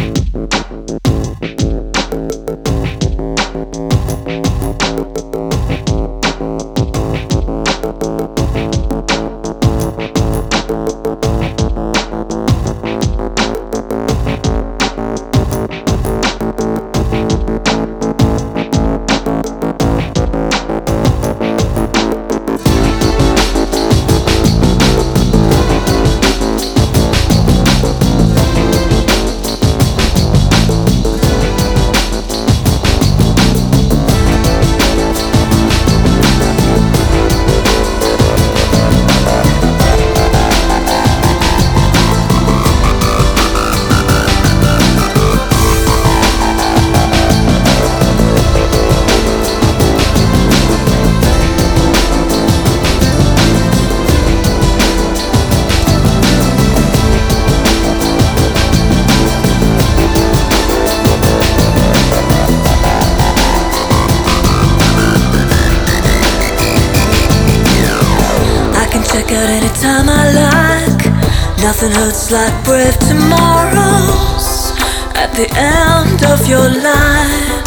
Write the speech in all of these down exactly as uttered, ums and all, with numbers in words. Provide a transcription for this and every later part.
Anytime I like, nothing hurts like brave tomorrows at the end of your line.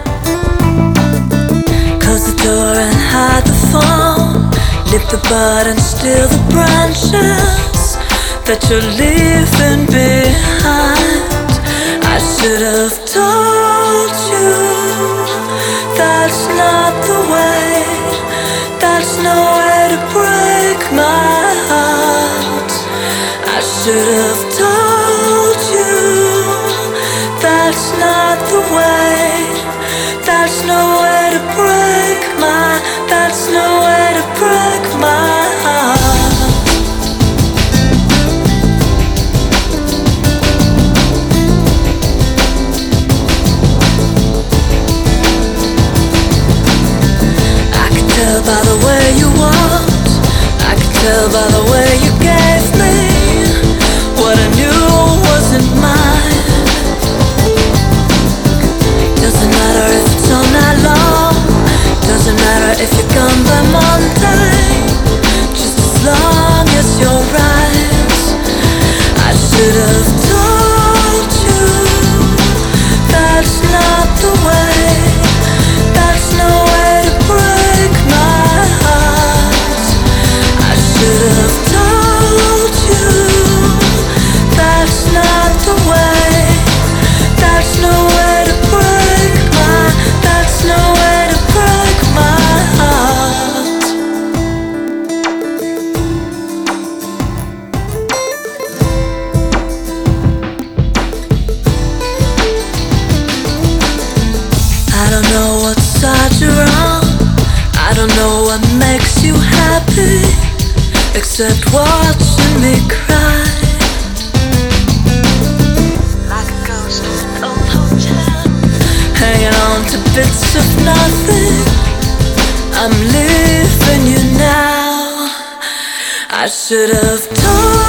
Close the door and hide the phone, nip the bud and steal the branches that you're leaving behind. I should have told you that's not the way, that's no way to break my heart. I should have told you that's not the way, that's no way to break my, that's no way to break my heart. I could tell by the way you walked, I could tell by the way you gave me what I knew wasn't mine. Doesn't matter if it's all night long, doesn't matter if you're gone by Monday, just as long as you're right. I should have told you that's not the way, that's no way to break my heart. I should have told you that's not the way, that's no way to break my, that's no way to break my heart. I don't know what side you're on, I don't know what makes you happy, except watching me cry like a ghost in an old hotel, hanging on to bits of nothing. I'm leaving you now. I should have told